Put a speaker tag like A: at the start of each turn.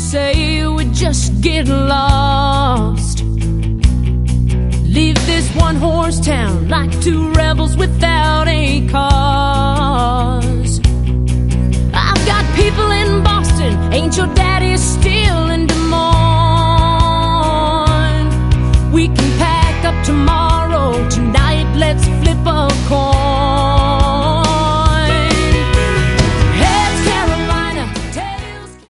A: say we just get lost. Leave this one-horse town like two rebels without a cause. I've got people in Boston, ain't your dad